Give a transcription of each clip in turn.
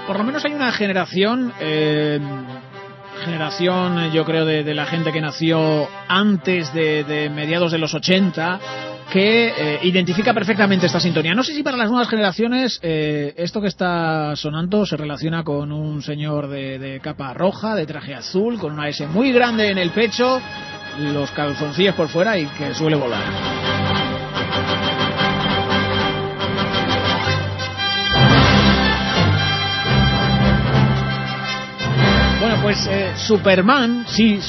por lo menos hay una generación, yo creo, de la gente que nació antes de mediados de los 80, que identifica perfectamente esta sintonía. No sé si para las nuevas generaciones esto que está sonando se relaciona con un señor de capa roja, de traje azul, con una S muy grande en el pecho, los calzoncillos por fuera y que suele volar. Bueno, pues Superman,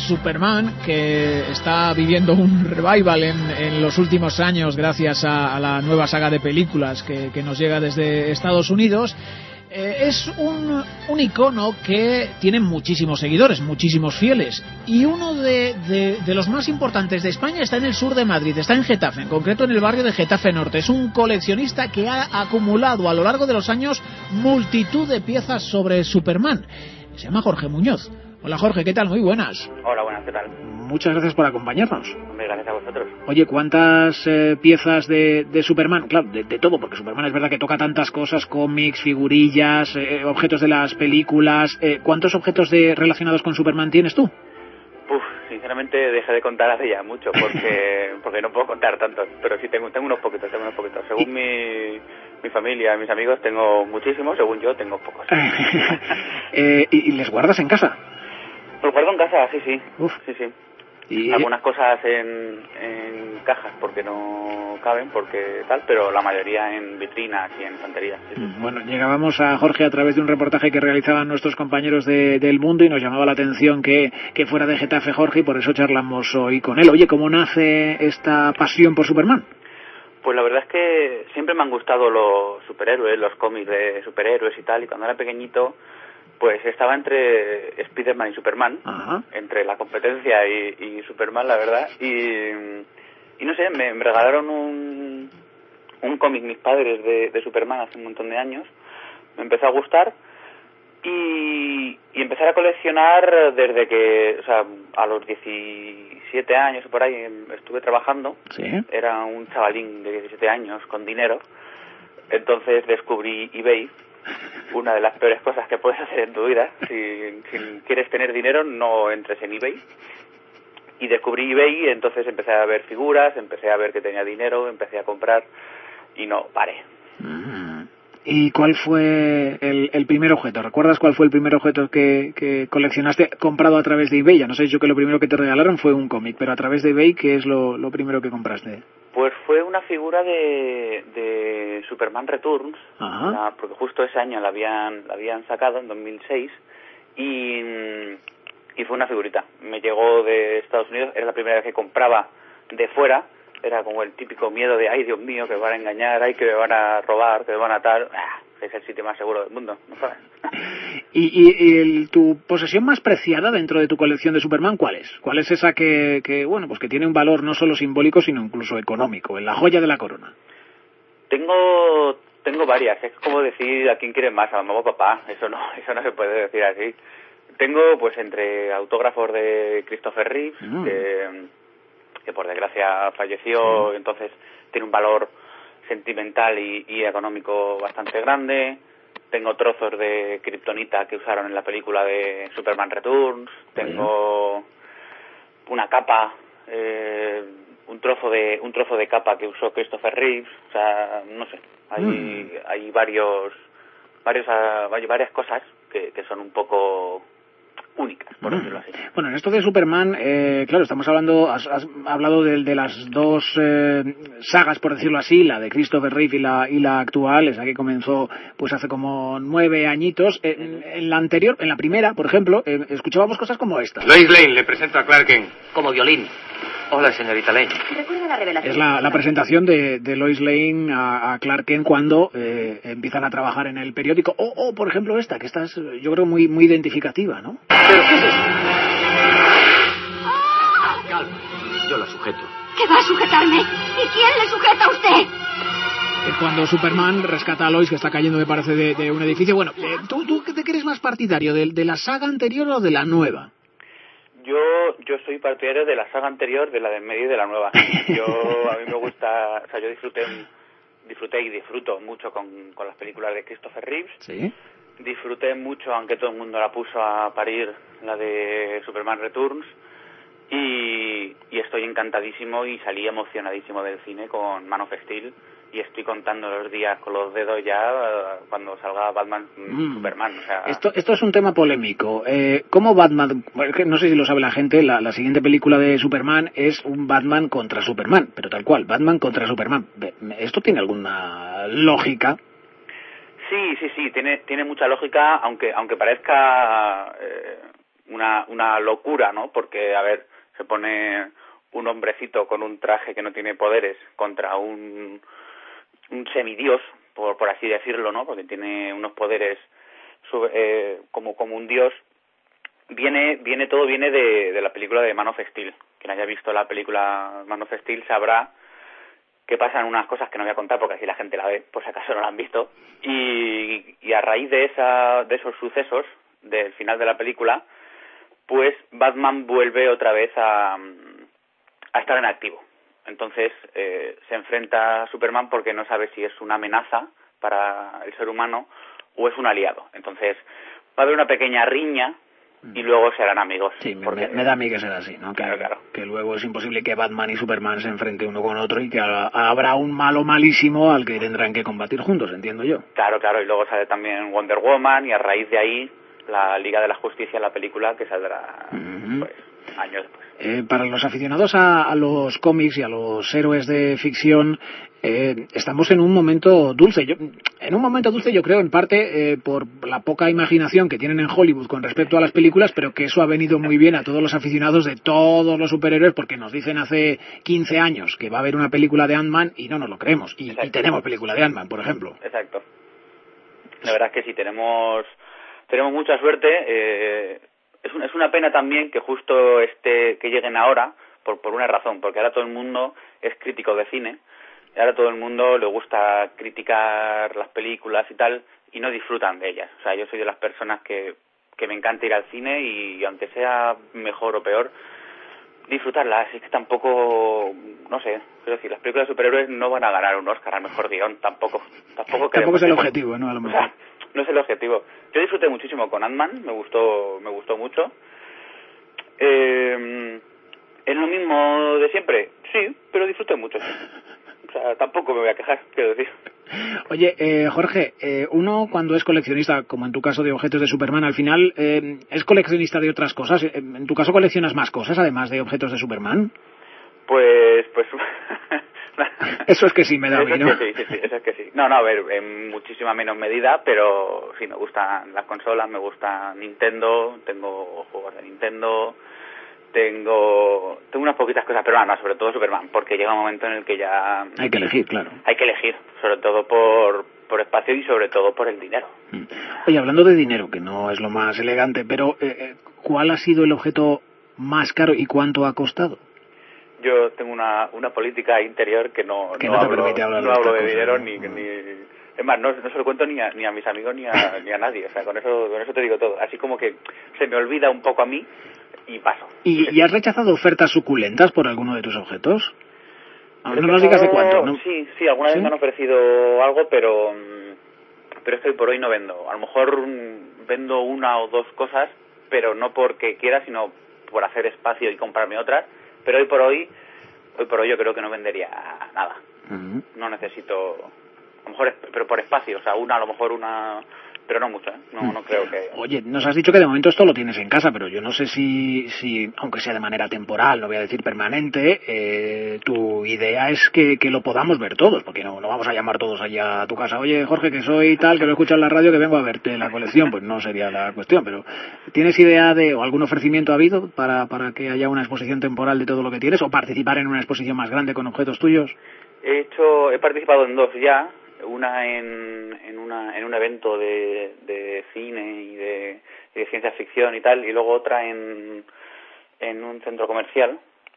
que está viviendo un revival en los últimos años gracias a la nueva saga de películas que nos llega desde Estados Unidos, es un icono que tiene muchísimos seguidores, muchísimos fieles, y uno de los más importantes de España está en el sur de Madrid, está en Getafe, en concreto en el barrio de Getafe Norte. Es un coleccionista que ha acumulado a lo largo de los años multitud de piezas sobre Superman. Se llama Jorge Muñoz. Hola Jorge, ¿qué tal? Muy buenas. Hola, buenas, ¿qué tal? Muchas gracias por acompañarnos. Gracias a vosotros. Oye, ¿cuántas piezas de Superman? Claro, de todo, porque Superman es verdad que toca tantas cosas, cómics, figurillas, objetos de las películas. ¿Cuántos objetos relacionados con Superman tienes tú? Sinceramente dejé de contar hace ya mucho, porque no puedo contar tantos, pero sí tengo unos poquitos. Según mi familia, mis amigos, tengo muchísimos, según yo, tengo pocos. ¿Y les guardas en casa? Los guardo en casa, sí. Uf. Sí. ¿Y algunas cosas en cajas porque no caben, porque tal, pero la mayoría en vitrinas y en estanterías. Sí. Bueno, llegábamos a Jorge a través de un reportaje que realizaban nuestros compañeros del Mundo y nos llamaba la atención que fuera de Getafe Jorge, y por eso charlamos hoy con él. Oye, ¿cómo nace esta pasión por Superman? Pues la verdad es que siempre me han gustado los superhéroes, los cómics de superhéroes y tal, y cuando era pequeñito pues estaba entre Spiderman y Superman. Ajá. Entre la competencia y Superman, la verdad, y no sé, me regalaron un cómic mis padres de Superman hace un montón de años, me empezó a gustar y empecé a coleccionar desde que, o sea, a los 17 años o por ahí estuve trabajando. ¿Sí? Era un chavalín de 17 años con dinero, entonces descubrí eBay. Una de las peores cosas que puedes hacer en tu vida. Si quieres tener dinero, no entres en eBay. Y descubrí eBay y entonces empecé a ver figuras, empecé a ver que tenía dinero, empecé a comprar y no paré. ¿Y cuál fue el primer objeto? ¿Recuerdas cuál fue el primer objeto que coleccionaste comprado a través de eBay? Ya no sé, yo que lo primero que te regalaron fue un cómic, pero a través de eBay, ¿qué es lo primero que compraste? Pues fue una figura de Superman Returns, porque justo ese año la habían sacado, en 2006, y fue una figurita. Me llegó de Estados Unidos, era la primera vez que compraba de fuera, era como el típico miedo de, ay Dios mío, que me van a engañar, ay que me van a robar, que me van a tal, es el sitio más seguro del mundo, ¿no sabes? ¿Y tu posesión más preciada dentro de tu colección de Superman cuál es? ¿Cuál es esa que bueno, pues que tiene un valor no solo simbólico sino incluso económico, en la joya de la corona? Tengo varias, es como decir a quién quiere más, a mamá o papá, eso no se puede decir así. Tengo pues entre autógrafos de Christopher Reeves, que por desgracia falleció, entonces tiene un valor sentimental y económico bastante grande. Tengo trozos de kriptonita que usaron en la película de Superman Returns. Tengo una capa, un trozo de capa que usó Christopher Reeves. O sea, no sé, hay varias cosas que son un poco únicas, por decirlo así. Bueno, en esto de Superman, claro, estamos hablando, has hablado de las dos sagas, por decirlo así, la de Christopher Reeve y la actual, esa que comenzó pues hace como 9 añitos. En la anterior, en la primera, por ejemplo, escuchábamos cosas como esta. Lois Lane, le presento a Clark Kent. Como violín. Hola, señorita Lane. ¿Recuerda la revelación? Es la presentación de Lois Lane a Clark Kent cuando empiezan a trabajar en el periódico. O por ejemplo, esta, que esta es, yo creo, muy identificativa, ¿no? ¿Pero qué es esto? Calma, yo la sujeto. ¿Qué va a sujetarme? ¿Y quién le sujeta a usted? Es cuando Superman rescata a Lois, que está cayendo, me parece, de un edificio. Bueno, ¿tú qué te crees más partidario, de la saga anterior o de la nueva? Yo soy partidario de la saga anterior, de la del medio y de la nueva. A mí me gusta, o sea, yo disfruté y disfruto mucho con las películas de Christopher Reeves. Sí. disfruté mucho, aunque todo el mundo la puso a parir, la de Superman Returns, y estoy encantadísimo y salí emocionadísimo del cine con Man of Steel, y estoy contando los días con los dedos ya cuando salga Batman Superman. O sea... Esto es un tema polémico. ¿Cómo Batman? No sé si lo sabe la gente, la siguiente película de Superman es un Batman contra Superman, pero tal cual, Batman contra Superman. ¿Esto tiene alguna lógica? Sí, tiene mucha lógica, aunque parezca una locura, ¿no? Porque, a ver, se pone un hombrecito con un traje que no tiene poderes contra un semidios, por así decirlo, ¿no? Porque tiene unos poderes como un dios. Todo viene de la película de Man of Steel. Quien haya visto la película Man of Steel sabrá que pasan unas cosas que no voy a contar porque así la gente la ve, por si acaso no la han visto. Y a raíz de esos sucesos del final de la película, pues Batman vuelve otra vez a estar en activo. Entonces se enfrenta a Superman porque no sabe si es una amenaza para el ser humano o es un aliado. Entonces va a haber una pequeña riña y luego serán amigos. Sí, porque... me da a mí que será así, ¿no? Claro. Que luego es imposible que Batman y Superman se enfrenten uno con otro y que habrá un malo malísimo al que tendrán que combatir juntos, entiendo yo. Claro, y luego sale también Wonder Woman y a raíz de ahí la Liga de la Justicia, la película que saldrá pues, años después. Para los aficionados a los cómics y a los héroes de ficción, estamos en un momento dulce. Yo creo, en parte por la poca imaginación que tienen en Hollywood con respecto a las películas, pero que eso ha venido muy bien a todos los aficionados de todos los superhéroes, porque nos dicen hace 15 años que va a haber una película de Ant-Man y no nos lo creemos. Y tenemos película de Ant-Man, por ejemplo. Exacto. La verdad es que sí, tenemos mucha suerte. Es una pena también que justo que lleguen ahora, por una razón, porque ahora todo el mundo es crítico de cine, y ahora todo el mundo le gusta criticar las películas y tal, y no disfrutan de ellas. O sea, yo soy de las personas que me encanta ir al cine y aunque sea mejor o peor, disfrutarlas. Es que tampoco, no sé, quiero decir, las películas de superhéroes no van a ganar un Oscar al mejor guión, tampoco es el objetivo, ¿no? A lo mejor. O sea, no es el objetivo. Yo disfruté muchísimo con Ant-Man, me gustó mucho. ¿Es lo mismo de siempre? Sí, pero disfruté mucho. O sea, tampoco me voy a quejar, quiero decir. Oye, Jorge, uno cuando es coleccionista, como en tu caso de objetos de Superman, al final, ¿es coleccionista de otras cosas? ¿En tu caso coleccionas más cosas, además de objetos de Superman? Pues... Eso es que sí, me da a mí, ¿no? Sí, eso es que sí. No, a ver, en muchísima menos medida, pero sí, me gustan las consolas, me gusta Nintendo, tengo juegos de Nintendo, tengo unas poquitas cosas, pero no, sobre todo Superman, porque llega un momento en el que ya... Hay que elegir, claro. Hay que elegir, sobre todo por espacio y sobre todo por el dinero. Oye, hablando de dinero, que no es lo más elegante, pero ¿cuál ha sido el objeto más caro y cuánto ha costado? Yo tengo una política interior que no hablo de dinero ni es más, no se lo cuento ni a mis amigos ni a nadie. O sea, con eso te digo todo. Así como que se me olvida un poco a mí y paso. ¿Y has rechazado ofertas suculentas por alguno de tus objetos? No nos digas de cuánto, ¿no? Sí, alguna vez me han ofrecido algo, pero estoy por hoy no vendo. A lo mejor vendo una o dos cosas, pero no porque quiera, sino por hacer espacio y comprarme otras. Pero hoy por hoy yo creo que no vendería nada. No necesito, a lo mejor, pero por espacio, o sea, a lo mejor una, pero no mucho, ¿eh? No creo que... Oye, nos has dicho que de momento esto lo tienes en casa, pero yo no sé si aunque sea de manera temporal, no voy a decir permanente, tu idea es que lo podamos ver todos, porque no vamos a llamar todos allá a tu casa. Oye, Jorge, que soy tal, que lo he escuchado en la radio, que vengo a verte la colección. Pues no sería la cuestión, pero ¿tienes idea o algún ofrecimiento ha habido para que haya una exposición temporal de todo lo que tienes, o participar en una exposición más grande con objetos tuyos? He participado en dos ya. Una en un evento de cine y de ciencia ficción y tal, y luego otra en un centro comercial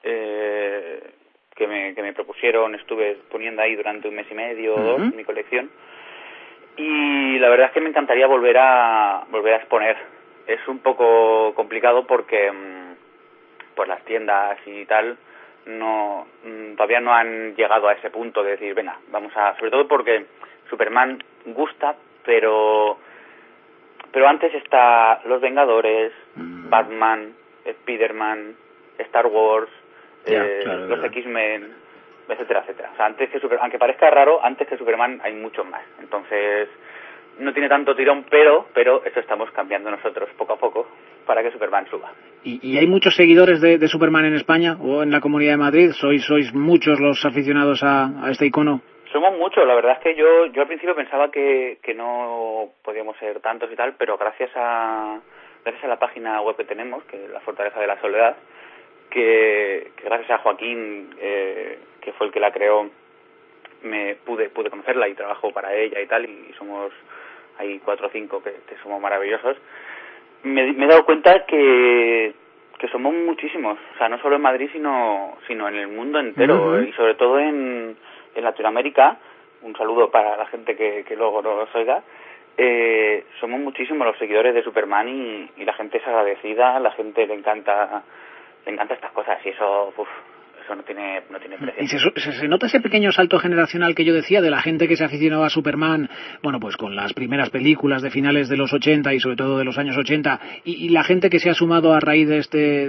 que me propusieron. Estuve poniendo ahí durante un mes y medio o dos mi colección, y la verdad es que me encantaría volver a exponer. Es un poco complicado porque pues las tiendas y tal todavía no han llegado a ese punto de decir, venga, sobre todo porque Superman gusta, pero pero antes está Los Vengadores, Batman, Spider-Man, Star Wars, claro, los X-Men, etcétera, etcétera. O sea, aunque parezca raro, antes que Superman hay muchos más. Entonces, no tiene tanto tirón, pero eso estamos cambiando nosotros poco a poco para que Superman suba. ¿Y hay muchos seguidores de Superman en España o en la Comunidad de Madrid? ¿Sois muchos los aficionados a este icono? Somos muchos, la verdad es que yo al principio pensaba que no podíamos ser tantos y tal, pero gracias a la página web que tenemos, que es La Fortaleza de la Soledad, que gracias a Joaquín, que fue el que la creó, pude conocerla y trabajo para ella y tal, y hay 4 o 5 que somos maravillosos. Me he dado cuenta que somos muchísimos, o sea, no solo en Madrid, sino en el mundo entero, y sobre todo en Latinoamérica. Un saludo para la gente que luego nos oiga. Somos muchísimos los seguidores de Superman y la gente es agradecida, la gente le encanta estas cosas, y eso no tiene precio. ¿Y se nota ese pequeño salto generacional que yo decía de la gente que se aficionó a Superman, bueno, pues con las primeras películas de finales de los 80 y sobre todo de los años 80, y la gente que se ha sumado a raíz de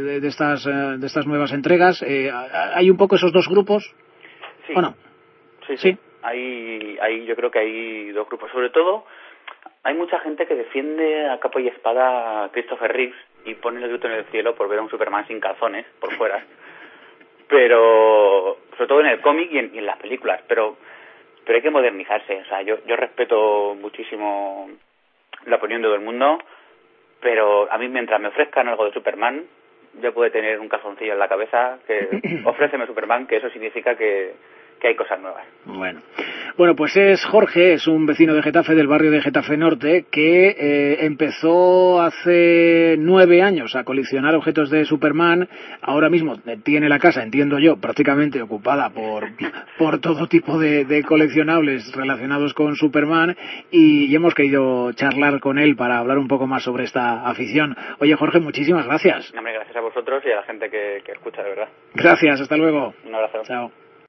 estas nuevas entregas? ¿Hay un poco esos dos grupos? Sí. ¿O no? Sí. Yo creo que hay dos grupos. Sobre todo, hay mucha gente que defiende a capa y espada a Christopher Reeves y pone el grito en el cielo por ver a un Superman sin calzones por fuera. Pero, sobre todo en el cómic y en las películas. Pero hay que modernizarse. O sea, yo respeto muchísimo la opinión de todo el mundo, pero a mí, mientras me ofrezcan algo de Superman, ya puede tener un calzoncillo en la cabeza que ofréceme Superman, que eso significa que hay cosas nuevas. Bueno, pues es Jorge, es un vecino de Getafe, del barrio de Getafe Norte, que empezó hace 9 años a coleccionar objetos de Superman. Ahora mismo tiene la casa, entiendo yo, prácticamente ocupada por todo tipo de coleccionables relacionados con Superman, y hemos querido charlar con él para hablar un poco más sobre esta afición. Oye, Jorge, muchísimas gracias. Hombre, gracias a vosotros y a la gente que escucha, de verdad. Gracias, hasta luego. Un abrazo. Chao.